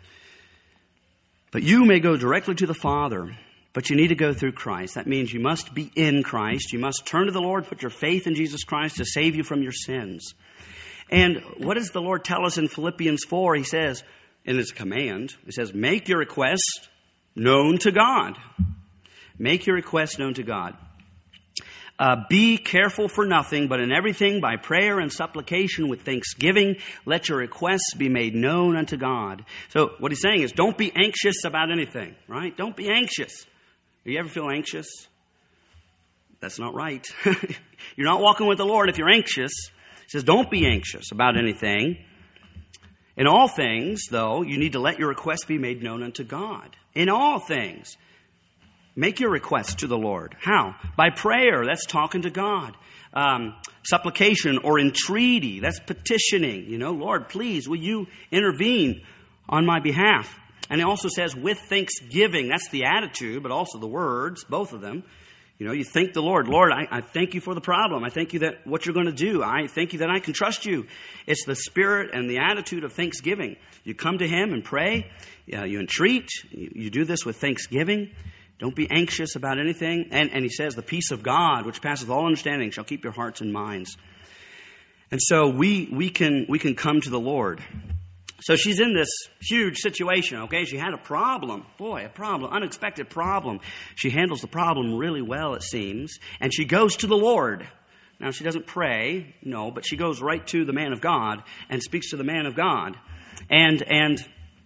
But you may go directly to the Father, but you need to go through Christ. That means you must be in Christ. You must turn to the Lord, put your faith in Jesus Christ to save you from your sins. And what does the Lord tell us in Philippians four? He says, in his command, he says, make your request known to God. Make your request known to God. Uh, be careful for nothing, but in everything by prayer and supplication with thanksgiving, let your requests be made known unto God. So what he's saying is, don't be anxious about anything, right? Don't be anxious. Do you ever feel anxious? That's not right. You're not walking with the Lord if you're anxious. He says, don't be anxious about anything. In all things, though, you need to let your requests be made known unto God. In all things. Make your requests to the Lord. How? By prayer. That's talking to God. Um, supplication or entreaty. That's petitioning. You know, Lord, please, will you intervene on my behalf? And it also says with thanksgiving. That's the attitude, but also the words, both of them. You know, you thank the Lord. Lord, I, I thank you for the problem. I thank you that what you're going to do. I thank you that I can trust you. It's the spirit and the attitude of thanksgiving. You come to him and pray. Uh, you entreat. You, you do this with thanksgiving. Don't be anxious about anything. And, and he says, the peace of God, which passeth all understanding, shall keep your hearts and minds. And so we we can we can come to the Lord. So she's in this huge situation, okay? She had a problem. Boy, a problem, unexpected problem. She handles the problem really well, it seems. And she goes to the Lord. Now, she doesn't pray, no, but she goes right to the man of God and speaks to the man of God. And and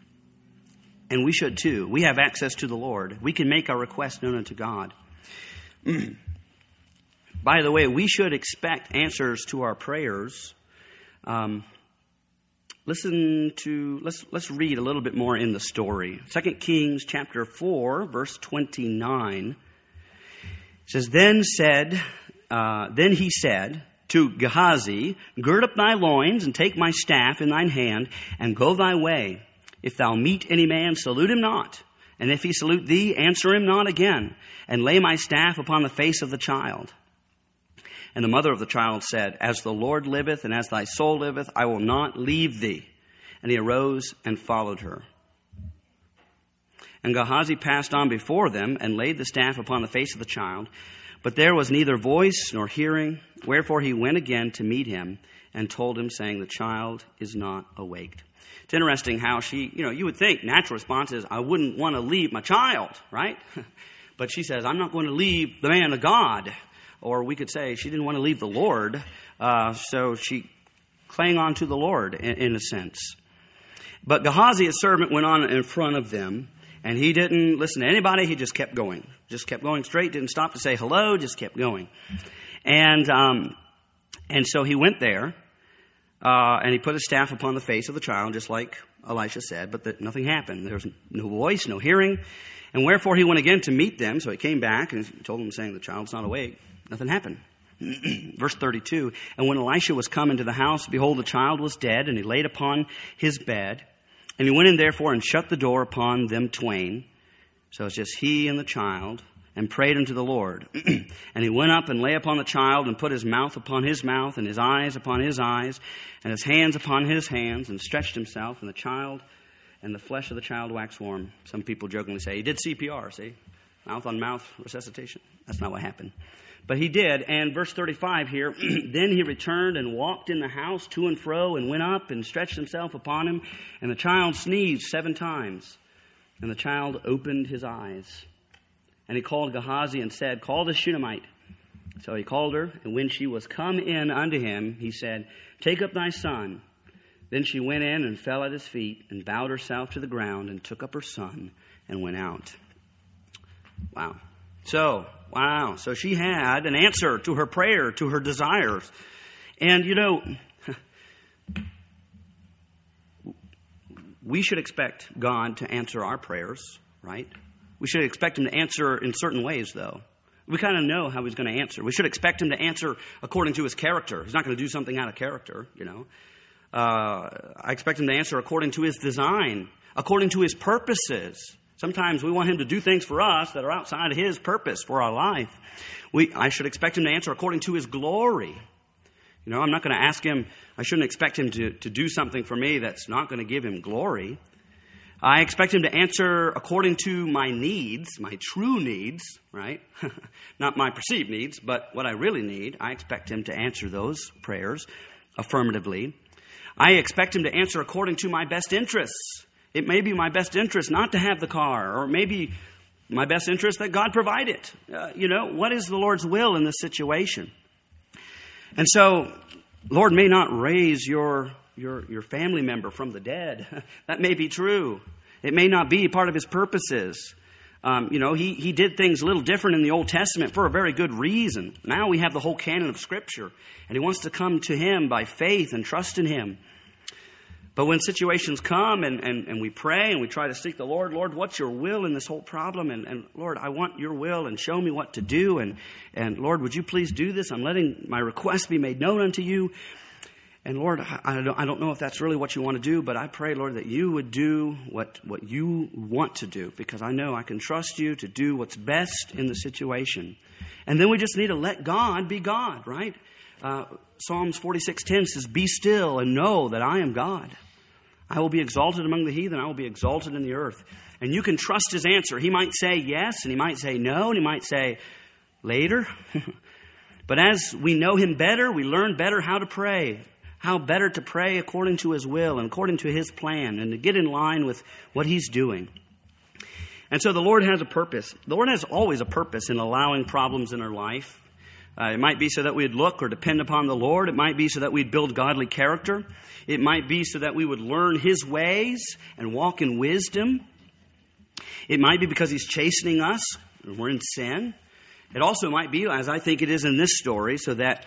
and we should too. We have access to the Lord. We can make our requests known unto God. By the way, we should expect answers to our prayers. Um Listen to, let's let's read a little bit more in the story. Second Kings chapter four, verse twenty-nine. It says, Then said, uh, then he said to Gehazi, Gird up thy loins and take my staff in thine hand and go thy way. If thou meet any man, salute him not. And if he salute thee, answer him not again. And lay my staff upon the face of the child. And the mother of the child said, As the Lord liveth, and as thy soul liveth, I will not leave thee. And he arose and followed her. And Gehazi passed on before them, and laid the staff upon the face of the child. But there was neither voice nor hearing. Wherefore he went again to meet him, and told him, saying, The child is not awaked. It's interesting how she, you know, you would think natural response is, I wouldn't want to leave my child, right? But she says, I'm not going to leave the man of God. Or we could say she didn't want to leave the Lord, uh, so she clung on to the Lord in, in a sense. But Gehazi, his servant, went on in front of them, and he didn't listen to anybody. He just kept going, just kept going straight, didn't stop to say hello, just kept going. And um, and so he went there, uh, and he put his staff upon the face of the child, just like Elisha said, but that nothing happened. There was no voice, no hearing. And wherefore he went again to meet them, so he came back and told them, saying, The child's not awake. Nothing happened. Verse thirty-two, And when Elisha was come into the house, behold, the child was dead, and he laid upon his bed. And he went in therefore and shut the door upon them twain. So it's just he and the child, and prayed unto the Lord. And he went up and lay upon the child, and put his mouth upon his mouth, and his eyes upon his eyes, and his hands upon his hands, and stretched himself, and the child, and the flesh of the child waxed warm. Some people jokingly say, he did C P R, see? mouth-on-mouth resuscitation. That's not what happened. But he did. And verse thirty-five here, then he returned and walked in the house to and fro and went up and stretched himself upon him. And the child sneezed seven times. And the child opened his eyes. And he called Gehazi and said, call the Shunammite. So he called her, and when she was come in unto him, he said, take up thy son. Then she went in and fell at his feet and bowed herself to the ground and took up her son and went out. Wow. So, wow. So she had an answer to her prayer, to her desires. And, you know, we should expect God to answer our prayers, right? We should expect him to answer in certain ways, though. We kind of know how he's going to answer. We should expect him to answer according to his character. He's not going to do something out of character, you know. Uh, I expect him to answer according to his design, according to his purposes. Sometimes we want him to do things for us that are outside of his purpose for our life. We, I should expect him to answer according to his glory. You know, I'm not going to ask him, I shouldn't expect him to, to do something for me that's not going to give him glory. I expect him to answer according to my needs, my true needs, right? Not my perceived needs, but what I really need. I expect him to answer those prayers affirmatively. I expect him to answer according to my best interests. It may be my best interest not to have the car, or maybe my best interest that God provide it. Uh, you know, what is the Lord's will in this situation? And so, Lord may not raise your Your, your family member from the dead. That may be true. It may not be part of his purposes. Um, you know, he, he did things a little different in the Old Testament for a very good reason. Now we have the whole canon of Scripture, and he wants to come to him by faith and trust in him. But when situations come and, and, and we pray and we try to seek the Lord, Lord, what's your will in this whole problem? And, and Lord, I want your will, and show me what to do. And, and Lord, would you please do this? I'm letting my request be made known unto you. And Lord, I don't, I don't know if that's really what you want to do, but I pray, Lord, that you would do what, what you want to do, because I know I can trust you to do what's best in the situation. And then we just need to let God be God, right? Uh, Psalms forty-six ten says, be still and know that I am God. I will be exalted among the heathen. I will be exalted in the earth. And you can trust his answer. He might say yes, and he might say no, and he might say later. But as we know him better, we learn better how to pray. How better to pray according to his will and according to his plan, and to get in line with what he's doing. And so the Lord has a purpose. The Lord has always a purpose in allowing problems in our life. Uh, it might be so that we'd look or depend upon the Lord. It might be so that we'd build godly character. It might be so that we would learn his ways and walk in wisdom. It might be because he's chastening us and we're in sin. It also might be, as I think it is in this story, so that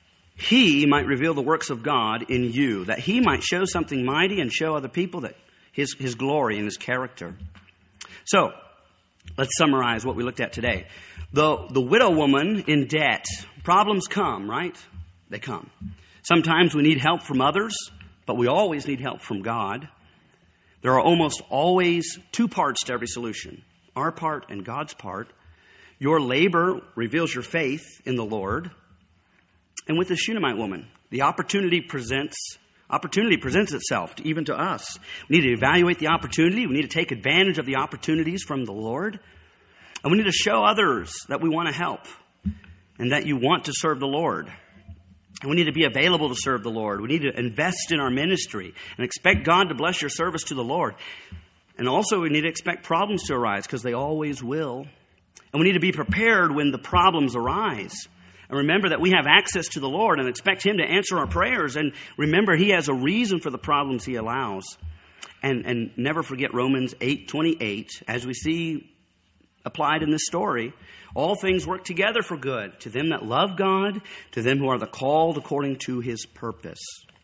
he might reveal the works of God in you, that he might show something mighty and show other people that his, his glory and his character. So, let's summarize what we looked at today. The, the widow woman in debt, problems come, right? They come. Sometimes we need help from others, but we always need help from God. There are almost always two parts to every solution, our part and God's part. Your labor reveals your faith in the Lord. And with the Shunammite woman, the opportunity presents opportunity presents itself to, even to us. We need to evaluate the opportunity. We need to take advantage of the opportunities from the Lord. And we need to show others that we want to help and that you want to serve the Lord. And we need to be available to serve the Lord. We need to invest in our ministry and expect God to bless your service to the Lord. And also we need to expect problems to arise, because they always will. And we need to be prepared when the problems arise. And remember that we have access to the Lord and expect him to answer our prayers. And remember, he has a reason for the problems he allows. And, and never forget Romans eight twenty-eight, as we see applied in this story. All things work together for good to them that love God, to them who are the called according to his purpose.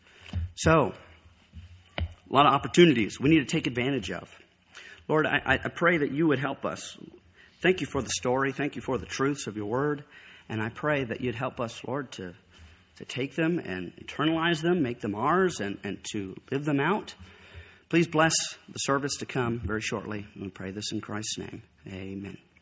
So, a lot of opportunities we need to take advantage of. Lord, I, I pray that you would help us. Thank you for the story. Thank you for the truths of your word. And I pray that you'd help us, Lord, to, to take them and internalize them, make them ours, and, and to live them out. Please bless the service to come very shortly. And we pray this in Christ's name. Amen.